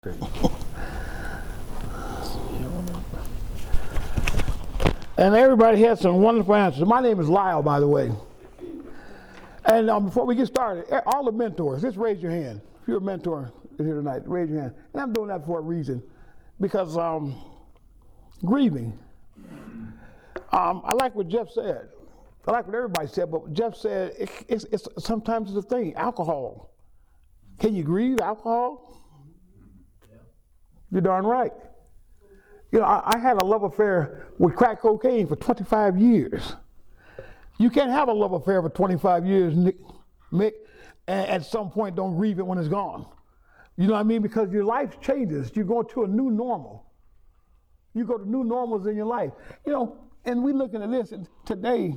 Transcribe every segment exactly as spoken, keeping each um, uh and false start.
And everybody had some wonderful answers. My name is Lyle, by the way. And um, before we get started, all the mentors, just raise your hand. If you're a mentor here tonight, raise your hand. And I'm doing that for a reason, because um, grieving. Um, I like what Jeff said. I like what everybody said, but Jeff said it, it's, it's sometimes it's a thing. Alcohol. Can you grieve alcohol? You're darn right. You know, I, I had a love affair with crack cocaine for twenty-five years. You can't have a love affair for twenty-five years, Nick, Mick, and at some point don't grieve it when it's gone. You know what I mean? Because your life changes. You go to a new normal. You go to new normals in your life. You know, and we looking at this, and today,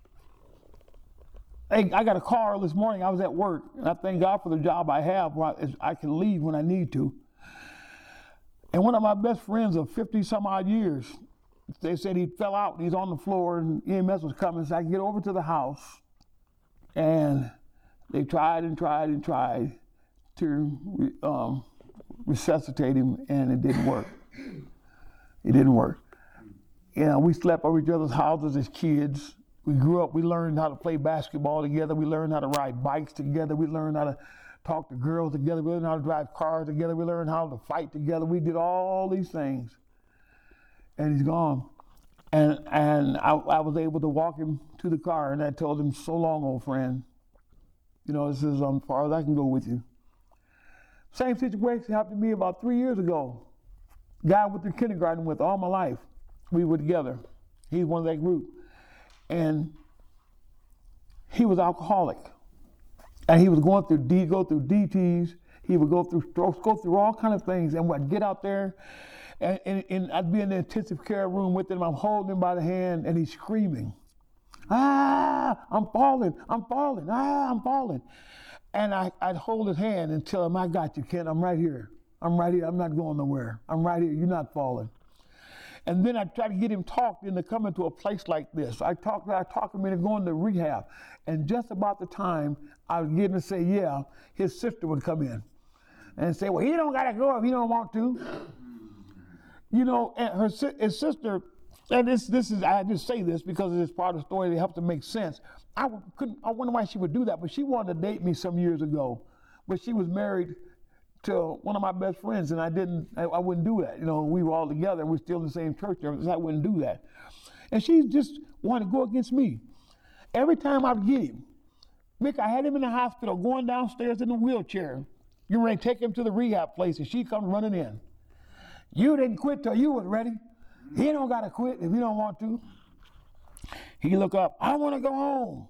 hey, I got a call this morning. I was at work, and I thank God for the job I have where I, I can leave when I need to. And one of my best friends of fifty some odd years, they said he fell out and he's on the floor and E M S was coming, so I could get over to the house. And they tried and tried and tried to um, resuscitate him, and it didn't work. It didn't work. You know, we slept over each other's houses as kids. We grew up, we learned how to play basketball together. We learned how to ride bikes together. We learned how to talk to girls together. We learned how to drive cars together. We learned how to fight together. We did all these things. And he's gone. And and I, I was able to walk him to the car, and I told him, so long, old friend. You know, this is as far as I can go with you. Same situation happened to me about three years ago. Guy I went through kindergarten with all my life. We were together. He's one of that group. And he was alcoholic. And he was going through D, go through D Ts. He would go through strokes, go through all kind of things. And I'd get out there, and, and, and I'd be in the intensive care room with him. I'm holding him by the hand, and he's screaming, "Ah, I'm falling! I'm falling! Ah, I'm falling!" And I, I'd hold his hand and tell him, "I got you, Ken. I'm right here. I'm right here. I'm not going nowhere. I'm right here. You're not falling." And then I try to get him talked into coming to a place like this. I talked, I talked him into going to rehab. And just about the time I would get him to say, yeah, his sister would come in and say, well, he don't gotta go if he don't want to. You know, and her his sister, and this this is, I just say this because it's part of the story that helps to make sense. I couldn't, I wonder why she would do that, but she wanted to date me some years ago. But she was married to one of my best friends, and I didn't, I, I wouldn't do that. You know, we were all together, we were still in the same church, so I wouldn't do that. And she just wanted to go against me. Every time I'd get him, Mick, I had him in the hospital going downstairs in a wheelchair. You ready to take him to the rehab place, and she comes running in. You didn't quit till you was ready. He don't gotta quit if he don't want to. He look up, I wanna go home.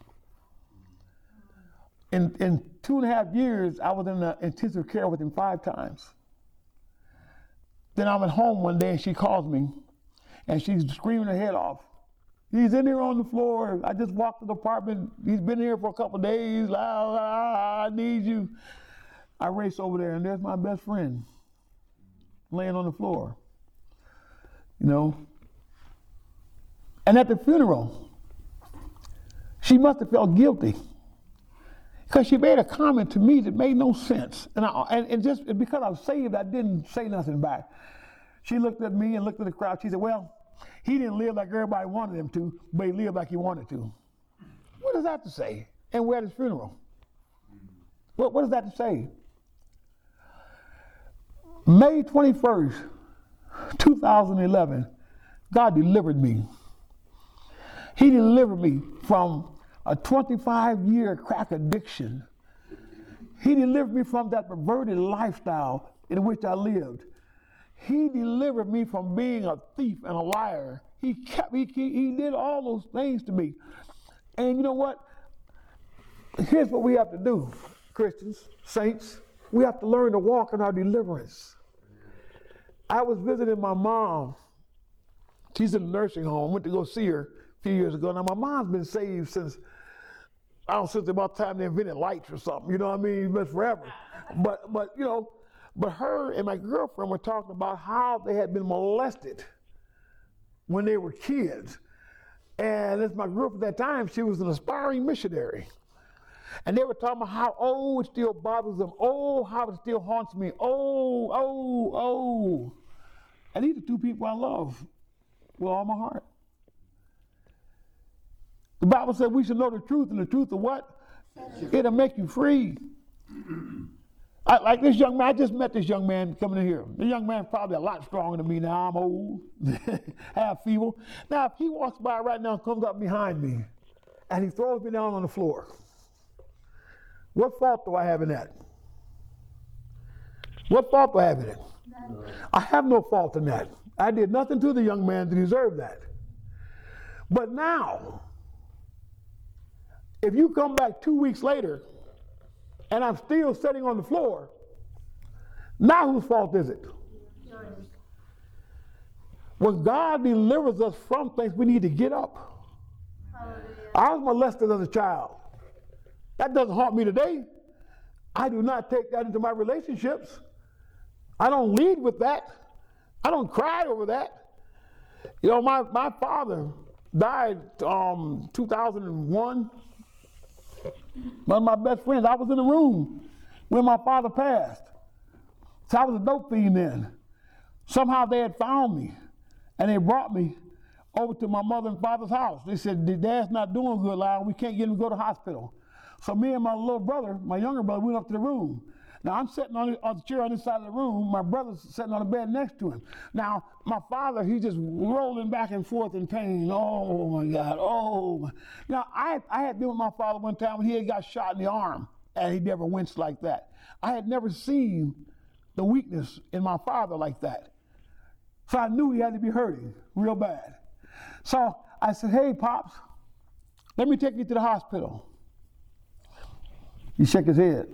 In, in two and a half years, I was in the intensive care with him five times. Then I'm at home one day and she calls me and she's screaming her head off. He's in here on the floor. I just walked to the apartment. He's been here for a couple of days. Ah, ah, I need you. I race over there and there's my best friend laying on the floor. You know? And at the funeral, she must have felt guilty, because she made a comment to me that made no sense. And, I, and, and just because I was saved, I didn't say nothing back. She looked at me and looked at the crowd. She said, well, he didn't live like everybody wanted him to, but he lived like he wanted to. What does that to say? And we're at his funeral. What, what does that to say? May twenty-first, two thousand eleven, God delivered me. He delivered me from a twenty-five year crack addiction. He delivered me from that perverted lifestyle in which I lived. He delivered me from being a thief and a liar. He kept, he, he, he did all those things to me. And you know what? Here's what we have to do, Christians, saints. We have to learn to walk in our deliverance. I was visiting my mom. She's in a nursing home. Went to go see her a few years ago. Now, my mom's been saved since I don't know, since about the time they invented lights or something, you know what I mean? But forever. But, but you know, but her and my girlfriend were talking about how they had been molested when they were kids. And as my girlfriend at that time, she was an aspiring missionary. And they were talking about how, oh, it still bothers them. Oh, how it still haunts me. Oh, oh, oh. And these are two people I love with all my heart. The Bible said we should know the truth, and the truth of what? It'll make you free. I, like this young man, I just met this young man coming in here. The young man's probably a lot stronger than me now. I'm old, half feeble. Now, if he walks by right now and comes up behind me, and he throws me down on the floor, what fault do I have in that? What fault do I have in it? I have no fault in that. I did nothing to the young man to deserve that. But now, if you come back two weeks later and I'm still sitting on the floor, now whose fault is it? When God delivers us from things, we need to get up. I was molested as a child. That doesn't haunt me today. I do not take that into my relationships. I don't lead with that. I don't cry over that. You know, my, my father died um, two thousand one. One of my best friends, I was in the room when my father passed. So I was a dope fiend then. Somehow they had found me, and they brought me over to my mother and father's house. They said, Dad's not doing good, Lyle. We can't get him to go to the hospital. So me and my little brother, my younger brother, went up to the room. Now, I'm sitting on the, on the chair on this side of the room. My brother's sitting on the bed next to him. Now, my father, he's just rolling back and forth in pain. Oh, my God. Oh. My. Now, I, I had been with my father one time when he had got shot in the arm, and he never winced like that. I had never seen the weakness in my father like that. So I knew he had to be hurting real bad. So I said, hey, Pops, let me take you to the hospital. He shook his head.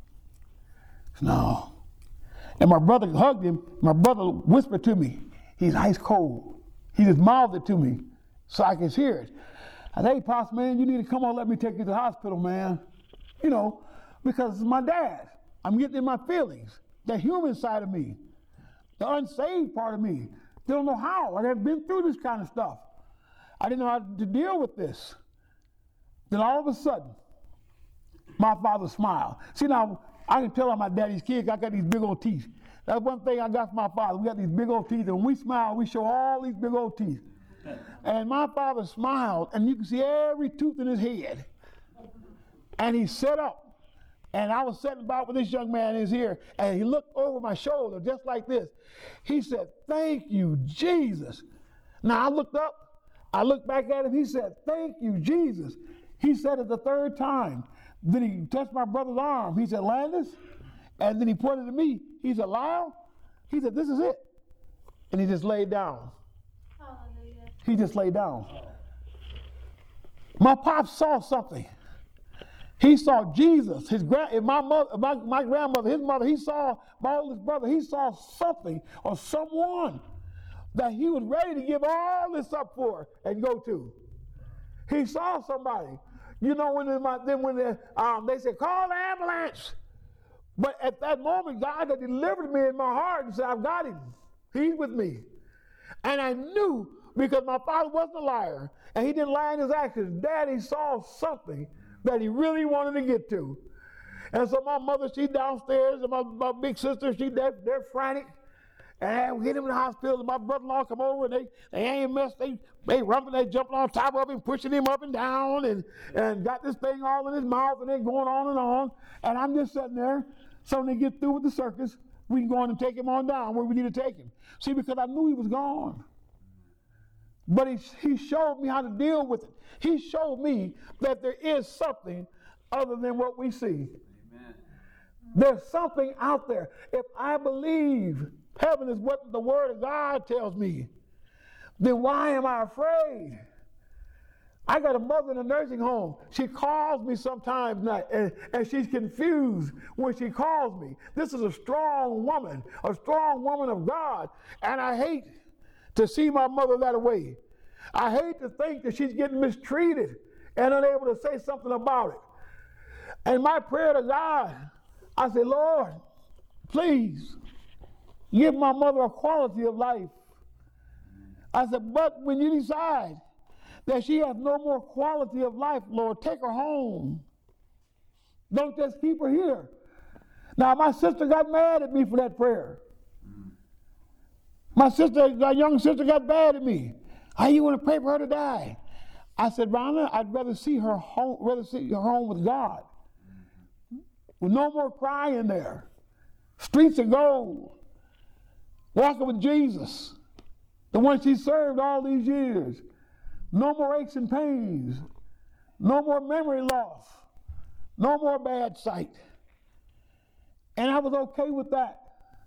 No. And my brother hugged him. My brother whispered to me, he's ice cold. He just mouthed it to me so I could hear it. I said, hey, Pops, man, you need to come on, let me take you to the hospital, man. You know, because it's my dad. I'm getting in my feelings. The human side of me, the unsaved part of me. They don't know how. I haven't been through this kind of stuff. I didn't know how to deal with this. Then all of a sudden, my father smiled. See, now, I can tell I'm my daddy's kid, I got these big old teeth. That's one thing I got from my father. We got these big old teeth, and when we smile, we show all these big old teeth. And my father smiled, and you can see every tooth in his head. And he sat up, and I was sitting about with this young man in his ear, and he looked over my shoulder just like this. He said, thank you, Jesus. Now I looked up, I looked back at him, he said, thank you, Jesus. He said it the third time. Then he touched my brother's arm. He said, Landis. And then he pointed to me. He said, Lyle. He said, this is it. And he just laid down. Hallelujah. He just laid down. My pop saw something. He saw Jesus. His grand, my mother, my, my grandmother, his mother, he saw my oldest brother. He saw something or someone that he was ready to give all this up for and go to. He saw somebody. You know, when, my, then when they, um, they said, call the ambulance. But at that moment, God had delivered me in my heart and said, I've got him. He's with me. And I knew, because my father wasn't a liar, and he didn't lie in his actions. Daddy saw something that he really wanted to get to. And so my mother, she's downstairs, and my, my big sister, she they're, they're frantic. And we get him in the hospital, and my brother-in-law come over, and they, they ain't messed, they, they rumping, they jumping on top of him, pushing him up and down, and, and got this thing all in his mouth, and they going on and on. And I'm just sitting there, so when they get through with the circus, we can go on and take him on down where we need to take him. See, because I knew he was gone. But he, he showed me how to deal with it. He showed me that there is something other than what we see. Amen. There's something out there. If I believe heaven is what the Word of God tells me, then why am I afraid? I got a mother in a nursing home. She calls me sometimes night, and, and she's confused when she calls me. This is a strong woman, a strong woman of God, and I hate to see my mother that way. I hate to think that she's getting mistreated and unable to say something about it. And my prayer to God, I say, Lord, please give my mother a quality of life. I said, but when you decide that she has no more quality of life, Lord, take her home. Don't just keep her here. Now, my sister got mad at me for that prayer. My sister, my young sister got mad at me. How you want to pray for her to die? I said, Rhonda, I'd rather see her home, rather see her home with God. With no more crying there. Streets of gold. Walking with Jesus. The one she served all these years. No more aches and pains. No more memory loss. No more bad sight. And I was okay with that.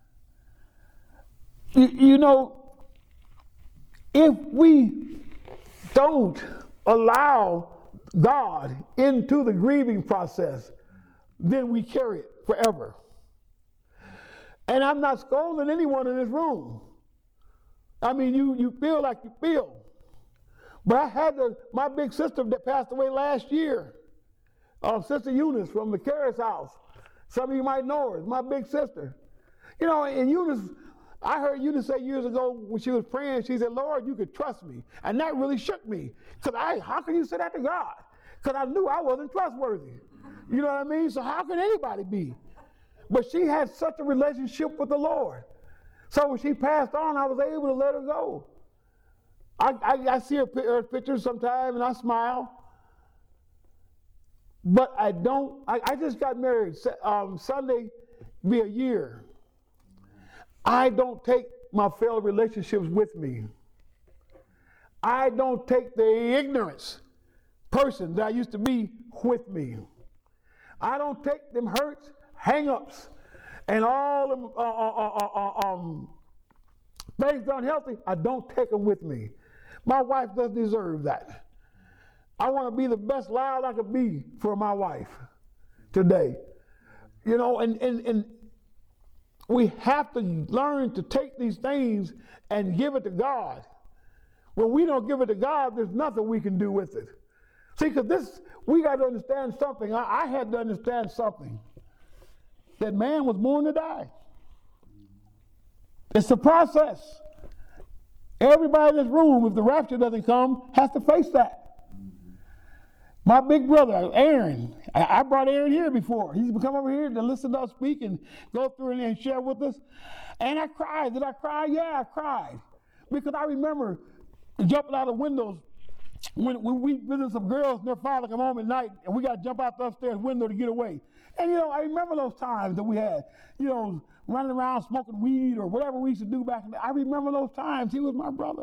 You, you know, if we don't allow God into the grieving process, then we carry it forever. And I'm not scolding anyone in this room. I mean, you, you feel like you feel. But I had to, my big sister that passed away last year, uh, Sister Eunice from the Karras house. Some of you might know her, my big sister. You know, and Eunice, I heard Eunice say years ago when she was praying, she said, Lord, you could trust me. And that really shook me. Because I, how can you say that to God? Because I knew I wasn't trustworthy. You know what I mean? So how can anybody be? But she had such a relationship with the Lord. So when she passed on, I was able to let her go. I, I, I see her, her pictures sometimes and I smile. But I don't, I, I just got married. Um, Sunday be a year. I don't take my failed relationships with me. I don't take the ignorance person that I used to be with me. I don't take them hurts, hang-ups, and all them uh, uh, uh, uh, um, things unhealthy. I don't take them with me. My wife doesn't deserve that. I want to be the best loud I could be for my wife today. You know, and, and, and we have to learn to take these things and give it to God. When we don't give it to God, there's nothing we can do with it. See, because this, we got to understand something. I, I had to understand something. That man was born to die. It's a process. Everybody in this room, if the rapture doesn't come, has to face that. My big brother, Aaron, I, I brought Aaron here before. He's come over here to listen to us speak and go through and, and share with us. And I cried. Did I cry? Yeah, I cried. Because I remember jumping out of windows when, when we visited some girls and their father come home at night and we got to jump out the upstairs window to get away. And, you know, I remember those times that we had, you know, running around smoking weed or whatever we used to do back in the day. I remember those times. He was my brother.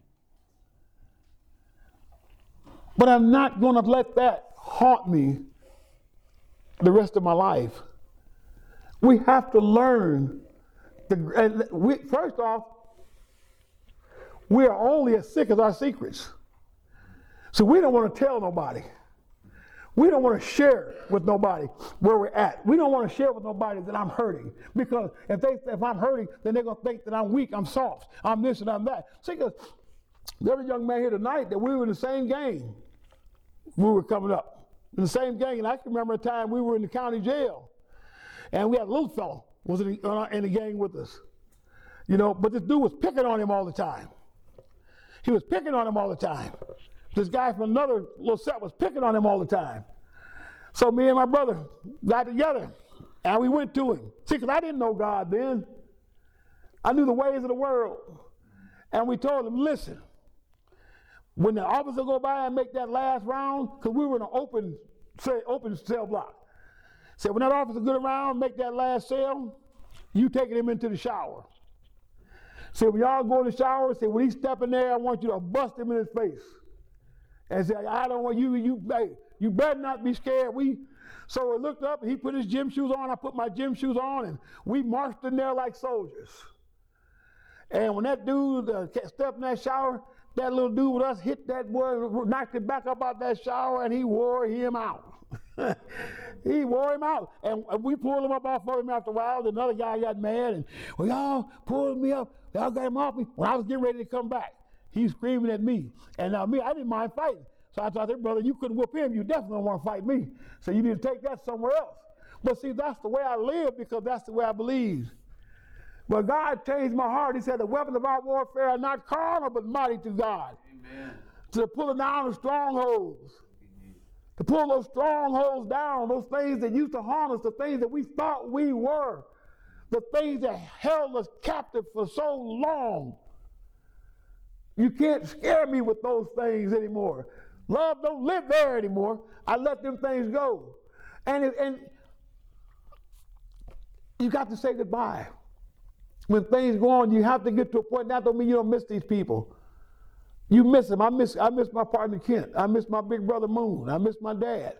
But I'm not going to let that haunt me the rest of my life. We have to learn. The, and we, first off, we are only as sick as our secrets. So we don't want to tell nobody. We don't want to share with nobody where we're at. We don't want to share with nobody that I'm hurting. Because if they if I'm hurting, then they're going to think that I'm weak, I'm soft, I'm this and I'm that. See, because there was a young man here tonight that we were in the same gang. We were coming up in the same gang. And I can remember a time we were in the county jail. And we had a little fellow was in the, uh, in the gang with us. You know, but this dude was picking on him all the time. He was picking on him all the time. This guy from another little set was picking on him all the time. So me and my brother got together and we went to him. See, because I didn't know God then. I knew the ways of the world. And we told him, listen, when the officer go by and make that last round, because we were in an open, say, open cell block. Said, when that officer get around, make that last cell, you taking him into the shower. So when y'all go in the shower, say, when he step in there, I want you to bust him in his face. And say, I don't want you, you, hey, you better not be scared. We, so I looked up and he put his gym shoes on, I put my gym shoes on, and we marched in there like soldiers. And when that dude uh, stepped in that shower, that little dude with us hit that boy, knocked him back up out that shower, and he wore him out. He wore him out. And we pulled him up off of him after a while. The other guy got mad, and, well, y'all pulled me up. Y'all got him off me. When I was getting ready to come back, he's screaming at me. And now me, I didn't mind fighting. So I thought, brother, you couldn't whoop him. You definitely don't want to fight me. So you need to take that somewhere else. But see, that's the way I live because that's the way I believe. But God changed my heart. He said, the weapons of our warfare are not carnal, but mighty to God. Amen. To the pulling down of strongholds. To pull those strongholds down, those things that used to harm us, the things that we thought we were, the things that held us captive for so long. You can't scare me with those things anymore. Love don't live there anymore. I let them things go. And, it, and you got to say goodbye. When things go on, you have to get to a point. That don't mean you don't miss these people. You miss them. I miss, I miss my partner Kent. I miss my big brother Moon. I miss my dad.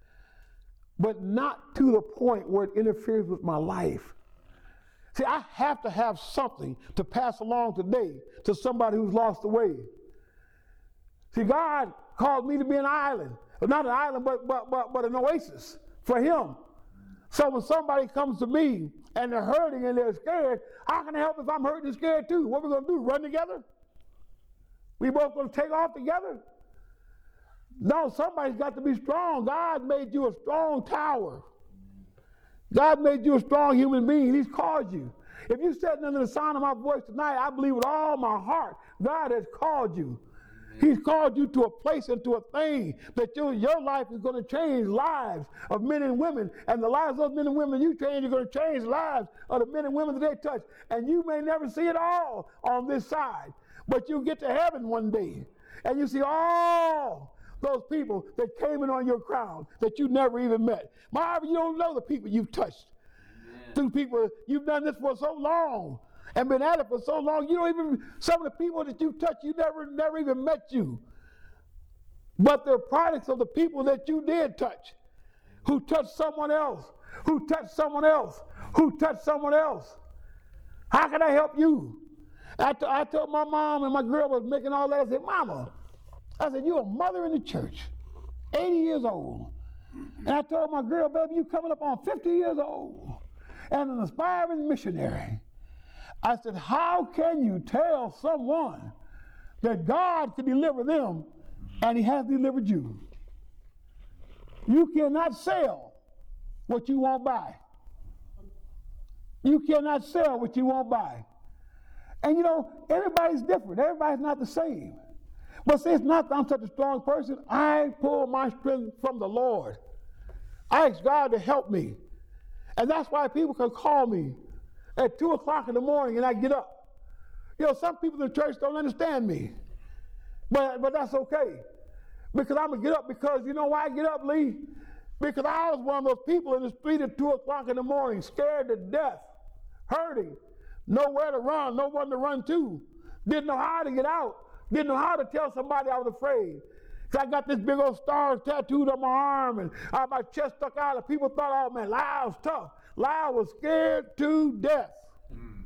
But not to the point where it interferes with my life. See, I have to have something to pass along today to somebody who's lost the way. See, God called me to be an island. Not an island, but, but, but, but an oasis for him. So when somebody comes to me and they're hurting and they're scared, how can I help if I'm hurting and scared too? What are we going to do, run together? We both going to take off together? No, somebody's got to be strong. God made you a strong tower. God made you a strong human being. He's called you. If you're sitting under the sound of my voice tonight, I believe with all my heart, God has called you. He's called you to a place and to a thing that your, your life is going to change lives of men and women. And the lives of men and women you change are going to change lives of the men and women that they touch. And you may never see it all on this side, but you get to heaven one day and you see all those people that came in on your crown that you never even met. Marvin, you don't know the people you've touched. Amen. Through people, you've done this for so long and been at it for so long, you don't even, some of the people that you touch, you never, never even met you. But they're products of the people that you did touch, who touched someone else, who touched someone else, who touched someone else. How can I help you? I, t- I told my mom, and my girl was making all that, I said, Mama, I said, you're a mother in the church, eighty years old. And I told my girl, baby, you coming up on fifty years old and an aspiring missionary. I said, how can you tell someone that God can deliver them and he has delivered you? You cannot sell what you won't buy. You cannot sell what you won't buy. And you know, everybody's different. Everybody's not the same. But see, it's not that I'm such a strong person. I pull my strength from the Lord. I ask God to help me. And that's why people can call me at two o'clock in the morning and I get up. You know, some people in the church don't understand me. But, but that's okay. Because I'm going to get up because, you know why I get up, Lee? Because I was one of those people in the street at two o'clock in the morning, scared to death, hurting, nowhere to run, no one to run to, didn't know how to get out, didn't know how to tell somebody I was afraid. Because I got this big old star tattooed on my arm and I, my chest stuck out and people thought, oh man, Lyle's tough. Lyle was scared to death. Mm.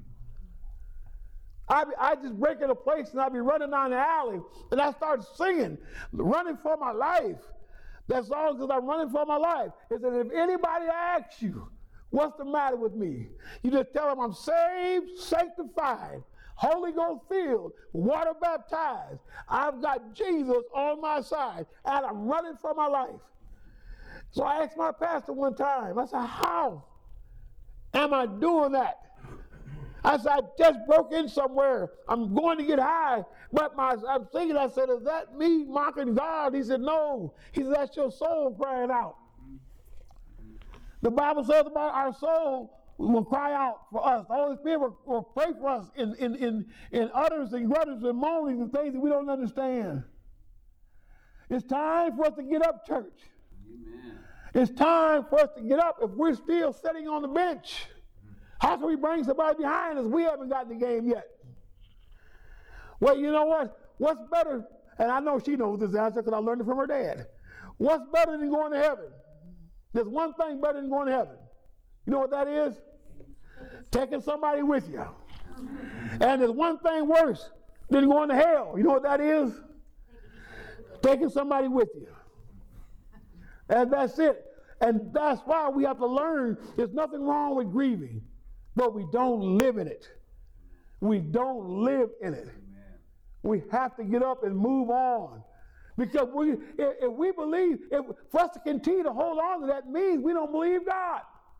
I I just break in a place and I'd be running down the alley and I start singing, running for my life. That song because I'm running for my life. It says, if anybody asks you, what's the matter with me? You just tell them I'm saved, sanctified, Holy Ghost filled, water baptized. I've got Jesus on my side and I'm running for my life. So I asked my pastor one time, I said, how am I doing that? I said, I just broke in somewhere. I'm going to get high. But my, I'm thinking, I said, is that me mocking God? He said, no. He said, that's your soul crying out. The Bible says about our soul will cry out for us. The Holy Spirit will, will pray for us in, in, in, in utters and grutters and moanings and things that we don't understand. It's time for us to get up, church. Amen. It's time for us to get up. If we're still sitting on the bench, how can we bring somebody behind us? We haven't gotten the game yet. Well, you know what? What's better, and I know she knows this answer because I learned it from her dad. What's better than going to heaven? There's one thing better than going to heaven. You know what that is? Taking somebody with you. And there's one thing worse than going to hell. You know what that is? Taking somebody with you. And that's it. And that's why we have to learn there's nothing wrong with grieving, but we don't live in it. We don't live in it. Amen. We have to get up and move on. Because we, if, if we believe, if, for us to continue to hold on to that means we don't believe God.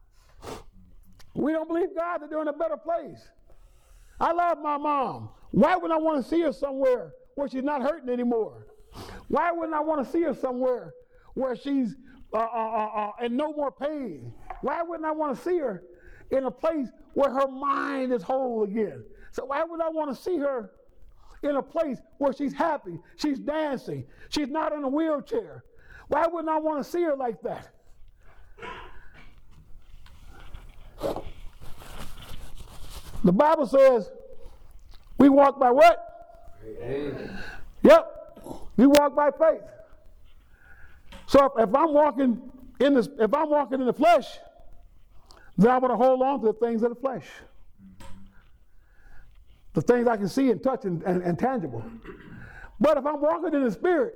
We don't believe God that they're in a better place. I love my mom. Why wouldn't I want to see her somewhere where she's not hurting anymore? Why wouldn't I want to see her somewhere where she's uh, uh, uh, uh, in no more pain? Why wouldn't I want to see her in a place where her mind is whole again? So why would I want to see her in a place where she's happy, she's dancing, she's not in a wheelchair? Why wouldn't I want to see her like that? The Bible says we walk by what? Faith. Yep, we walk by faith. So if, if I'm walking in this, if I'm walking in the flesh, then I want to hold on to the things of the flesh, the things I can see and touch and, and, and tangible. But if I'm walking in the Spirit,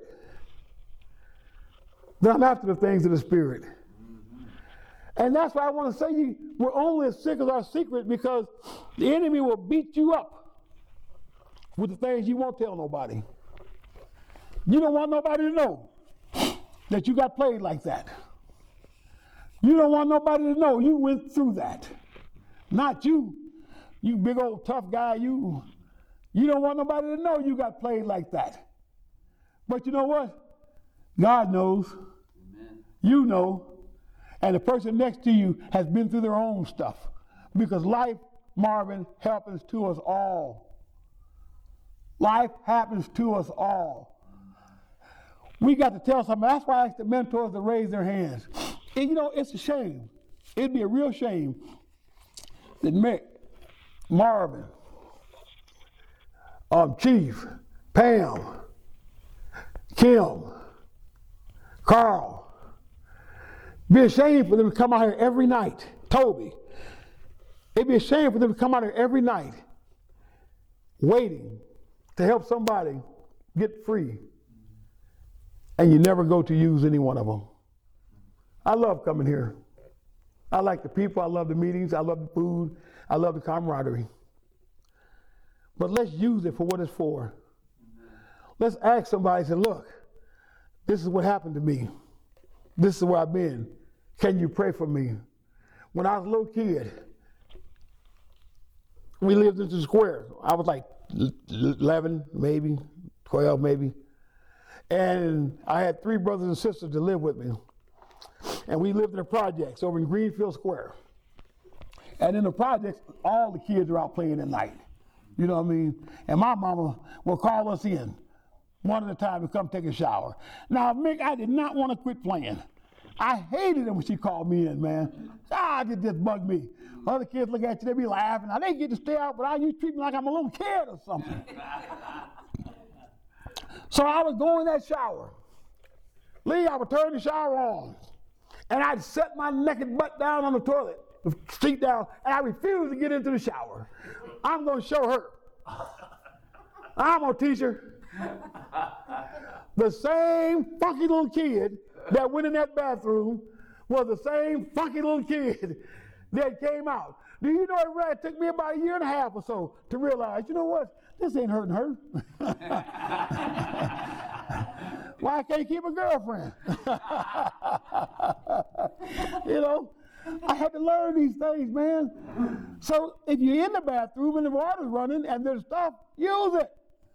then I'm after the things of the Spirit. And that's why I want to say you, we're only as sick as our secret, because the enemy will beat you up with the things you won't tell nobody. You don't want nobody to know that you got played like that. You don't want nobody to know you went through that. Not you, you big old tough guy, you. You don't want nobody to know you got played like that. But you know what? God knows. Amen. You know. And the person next to you has been through their own stuff. Because life, Marvin, happens to us all. Life happens to us all. We got to tell somebody. That's why I ask the mentors to raise their hands. And you know, it's a shame. It'd be a real shame that Mick, Marvin, um, Chief, Pam, Kim, Carl, be a shame for them to come out here every night. Toby. It'd be a shame for them to come out here every night waiting to help somebody get free. And you never go to use any one of them. I love coming here. I like the people. I love the meetings. I love the food. I love the camaraderie. But let's use it for what it's for. Let's ask somebody, say, look, this is what happened to me. This is where I've been. Can you pray for me? When I was a little kid, we lived in the square. I was like eleven, maybe, twelve, maybe. And I had three brothers and sisters to live with me. And we lived in the projects over in Greenfield Square. And in the projects, all the kids are out playing at night. You know what I mean? And my mama will call us in one at a time to come take a shower. Now, Mick, I did not want to quit playing. I hated it when she called me in, man. Ah, it just bugged me. Other kids look at you, they be laughing. I didn't get to stay out, but I, you treat me like I'm a little kid or something. So I would go in that shower. Lee, I would turn the shower on. And I'd set my naked butt down on the toilet, the seat down, and I refused to get into the shower. I'm going to show her. I'm going to teach her. The same funky little kid that went in that bathroom was the same funky little kid that came out. Do you know it really took me about a year and a half or so to realize, you know what, this ain't hurting her. Why I can't keep a girlfriend? You know, I had to learn these things, man. So if you're in the bathroom and the water's running and there's stuff, use it.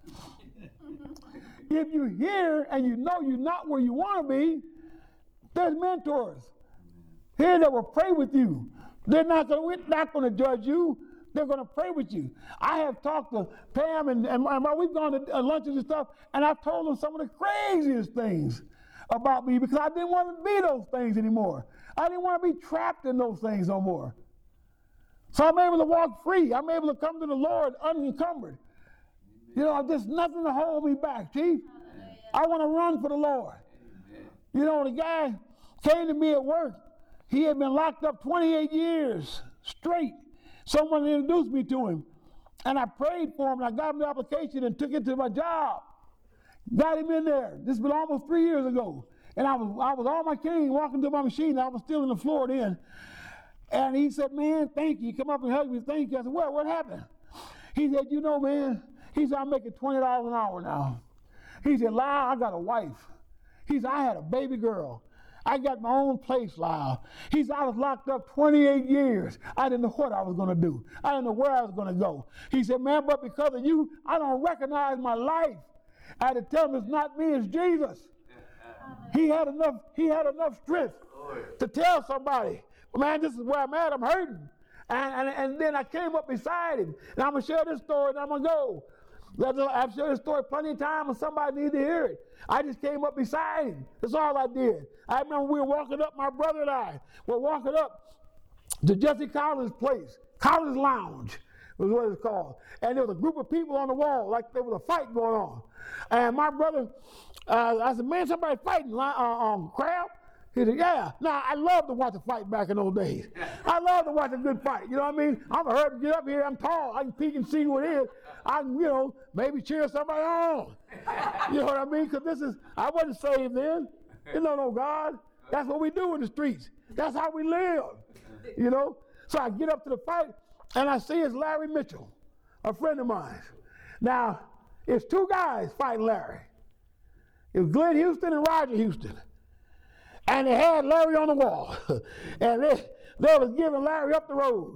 If you're here and you know you're not where you want to be, there's mentors here that will pray with you. They're not going we're not going to judge you. They're going to pray with you. I have talked to Pam and, and, and we've gone to lunches and stuff, and I've told them some of the craziest things about me because I didn't want to be those things anymore. I didn't want to be trapped in those things no more. So I'm able to walk free. I'm able to come to the Lord unencumbered. You know, there's nothing to hold me back, Chief. I want to run for the Lord. You know, the guy came to me at work. He had been locked up twenty-eight years straight. Someone introduced me to him. And I prayed for him, and I got him the application and took it to my job. Got him in there. This has been almost three years ago. And I was I was on my cane walking to my machine. I was still in the floor then. And he said, man, thank you. He come up and hugged me. Thank you. I said, what, what happened? He said, you know, man, he said, I'm making twenty dollars an hour now. He said, Lyle, I got a wife. He said, I had a baby girl. I got my own place, Lyle. He said, I was locked up twenty-eight years. I didn't know what I was going to do. I didn't know where I was going to go. He said, man, but because of you, I don't recognize my life. I had to tell him it's not me, it's Jesus. He had enough, he had enough strength to tell somebody, man, this is where I'm at, I'm hurting. And, and, and then I came up beside him, and I'm going to share this story, and I'm going to go. I've shared this story plenty of times, and somebody needs to hear it. I just came up beside him. That's all I did. I remember we were walking up, my brother and I were walking up to Jesse Collins' place, Collins Lounge was what it's called. And there was a group of people on the wall, like there was a fight going on. And my brother, uh, I said, man, somebody fighting uh, um, crab? He said, yeah. Now, I love to watch a fight back in those days. I love to watch a good fight. You know what I mean? I'm a hurt to get up here. I'm tall. I can peek and see what it is. I can, you know, maybe cheer somebody on. You know what I mean? Because this is, I wasn't saved then. You know, no God. That's what we do in the streets. That's how we live. You know? So I get up to the fight, and I see it's Larry Mitchell, a friend of mine. Now, it's two guys fighting Larry. It was Glenn Houston and Roger Houston. And they had Larry on the wall. And they, they was giving Larry up the road.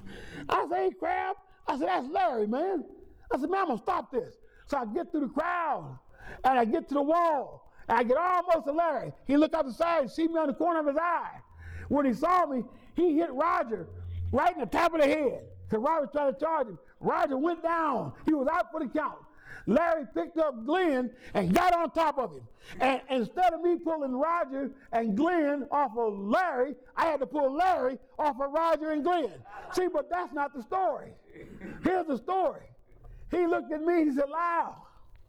I said, hey, Crab. I said, that's Larry, man. I said, man, I'm going to stop this. So I get through the crowd, and I get to the wall, and I get almost to Larry. He looked out the side and see me on the corner of his eye. When he saw me, he hit Roger right in the top of the head, because Roger was trying to charge him. Roger went down. He was out for the count. Larry picked up Glenn and got on top of him. And instead of me pulling Roger and Glenn off of Larry, I had to pull Larry off of Roger and Glenn. See, but that's not the story. Here's the story. He looked at me and he said, Lyle,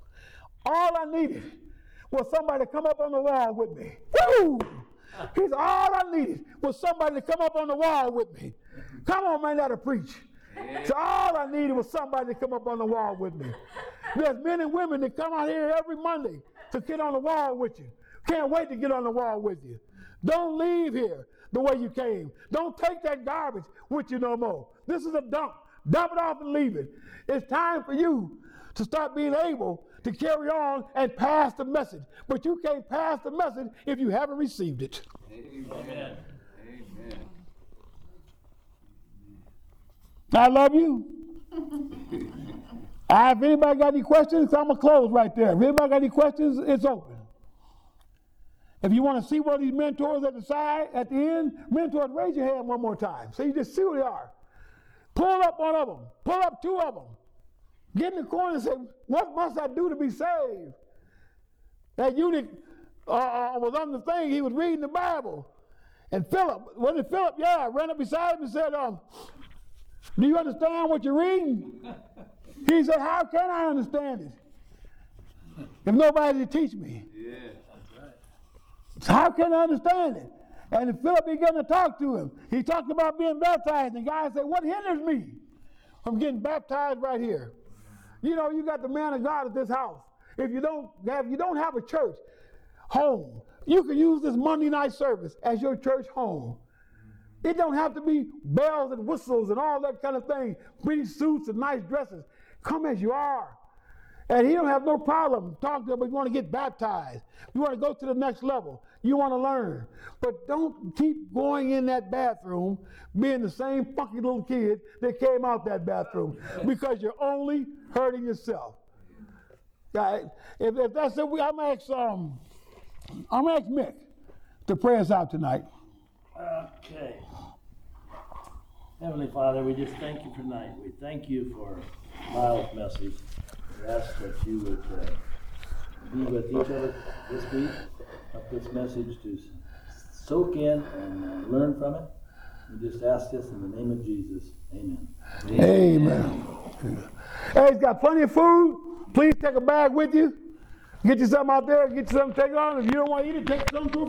all I needed was somebody to come up on the wall with me. Woo! He said, all I needed was somebody to come up on the wall with me. Come on, man, that'll preach. So all I needed was somebody to come up on the wall with me. There's men and women that come out here every Monday to get on the wall with you. Can't wait to get on the wall with you. Don't leave here the way you came. Don't take that garbage with you no more. This is a dump. Dump it off and leave it. It's time for you to start being able to carry on and pass the message. But you can't pass the message if you haven't received it. Amen. Amen. I love you. uh, if anybody got any questions, I'm going to close right there. If anybody got any questions, it's open. If you want to see one of these mentors at the side, at the end, mentors, raise your hand one more time so you just see who they are. Pull up one of them. Pull up two of them. Get in the corner and say, what must I do to be saved? That eunuch uh, uh, was on the thing. He was reading the Bible. And Philip, wasn't it Philip? Yeah, ran up beside him and said, um, do you understand what you're reading? He said, how can I understand it if nobody to teach me? Yeah, that's right. So how can I understand it? And Philip began to talk to him. He talked about being baptized. And the guy said, what hinders me from getting baptized right here? You know, you got the man of God at this house. If you don't have, you don't have a church home, you can use this Monday night service as your church home. It don't have to be bells and whistles and all that kind of thing, pretty suits and nice dresses. Come as you are. And he don't have no problem talking to them, but you want to get baptized. You want to go to the next level. You want to learn. But don't keep going in that bathroom being the same funky little kid that came out that bathroom, because you're only hurting yourself. Right? If, if that's it, I'm going to ask, um, I'm going to ask Mick to pray us out tonight. Okay. Heavenly Father, we just thank you for tonight. We thank you for Lyle's message. We ask that you would uh, be with each other this week, help this message to soak in and uh, learn from it. We just ask this in the name of Jesus. Amen. Amen. Amen. Hey, he's got plenty of food. Please take a bag with you. Get you something out there. Get you something to take on. If you don't want to eat it, take some to